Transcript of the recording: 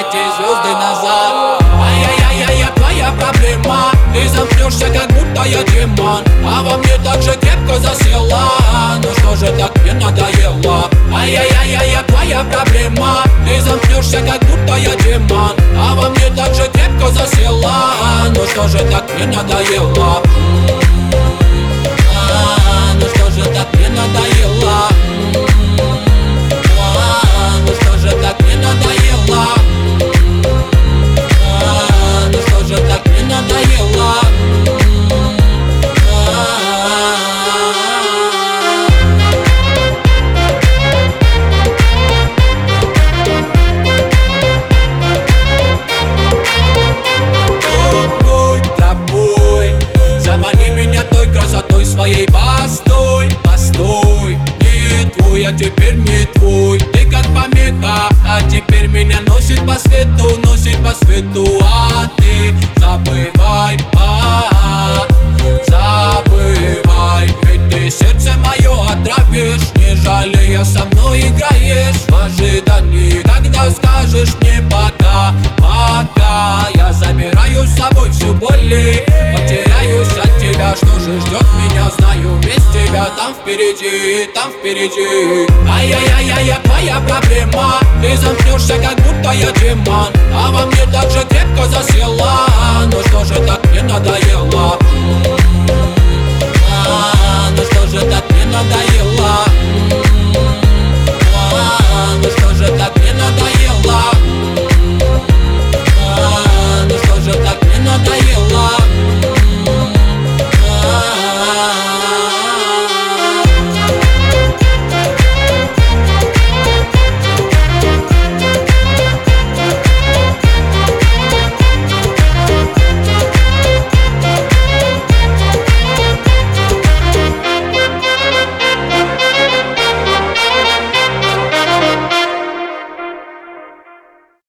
эти звезды назад. Ай-яй-яй, я твоя проблема. Ты замкнешься, как будто я демон, а во мне так же крепко засела. Ну что же так мне надоело? Ай-яй-яй, я твоя проблема. Ты замкнешься, как будто я демон, а во мне так же крепко засела. Ну что же так мне надоело? Ну что же так мне надоело? Ну что же так мне надоело? Ну что же так мне надоело? Замани меня той красотой своей. Постой, постой, не твой, а теперь не твой. Ты как помеха, а теперь меня носит по свету, носит по свету. А ты забывай, забывай, ведь ты сердце мое отравишь, не жалея со мной играешь. В ожидании, когда скажешь мне пока, пока. Я забираю с собой всю боль, потеряюсь от тебя. Что же ждет меня, знаю, без тебя там впереди, там впереди. Ай-яй-яй, я твоя проблема. Ты замкнешься, как будто я демон, а во мне так же крепко засела. Ну что же так мне надоело? Ну что же так мне надоело?